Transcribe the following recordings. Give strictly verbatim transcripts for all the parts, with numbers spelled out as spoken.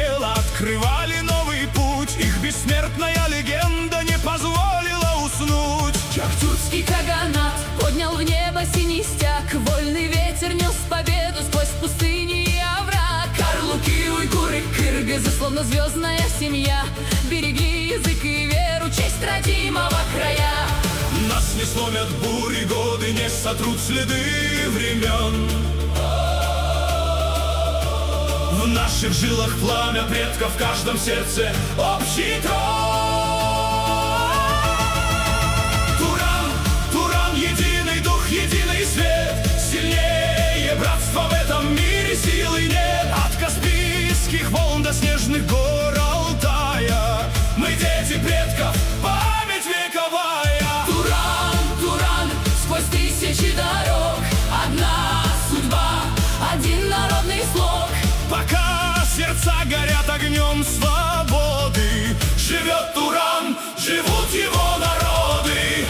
смело открывали новый путь. Их бессмертная легенда не позволила уснуть. Чахтютский каганат поднял в небо синий стяг. Вольный ветер нес победу сквозь пустыни и овраг. Карлуки, уйгуры, кыргызы, словно звездная семья, берегли язык и веру, честь родимого края. Нас не сломят бури, годы не сотрут следы времен. В наших жилах пламя предков, в каждом сердце общий трон. Туран, Туран, единый дух, единый свет. Сильнее братства в этом мире силы нет. От Каспийских волн до снежных гор Алтая мы дети предков, память вековая. Туран, Туран, сквозь тысячи дорог одна судьба, один народный слог. Пока сердца горят огнем свободы, живет Туран, живут его народы.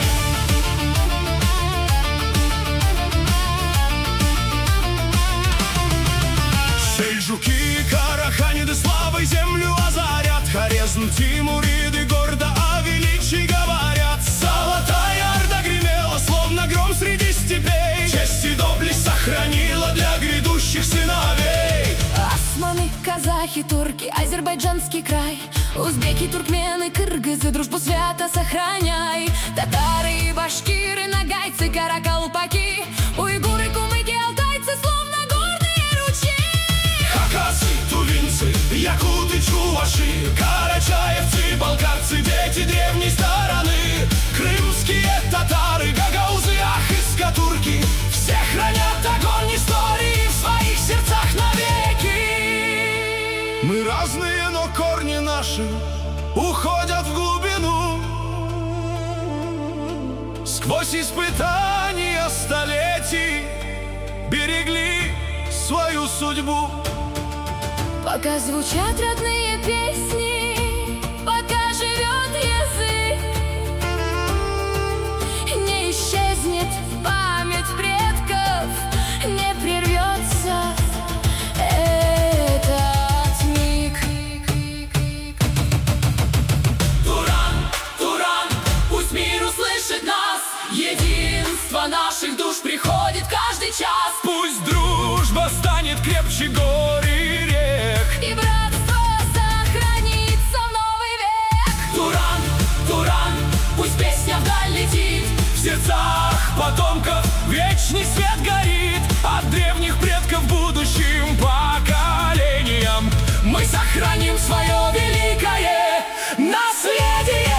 Сельджуки, караханиды славой землю озарят. Хорезм, тимуриды гордо о величии говорят. Золотая орда гремела, словно гром среди степей. Честь и доблесть сохранила для грядущих сыновей. Османы, казахи, турки, азербайджанский край, узбеки, туркмены, кыргызы, дружбу свято сохраняй. Татары и башкиры, нагайцы, каракалпаки, уйгуры, кумыки, алтайцы, словно горные ручьи. Хакасы, тувинцы, якуты, чуваши, карачаевцы, балкарцы, дети древней стороны. Крымские татары, гагаузы, ахыска, турки, все хранят огонь истории в своих сердцах навеки. Мы разные, но корни наши уходят в глубину. Сквозь испытания столетий берегли свою судьбу. Пока звучат родные песни, пока живет язык, не исчезнет память предков, не прервется этот миг. Туран, Туран, пусть мир услышит нас. Единство наших душ приходит каждый час. Пусть дружба станет крепче гор и рек, и братство сохранится в новый век. Туран, Туран, пусть песня вдаль летит, в сердцах потомков вечный свет горит. От древних предков будущим поколениям мы сохраним свое великое наследие.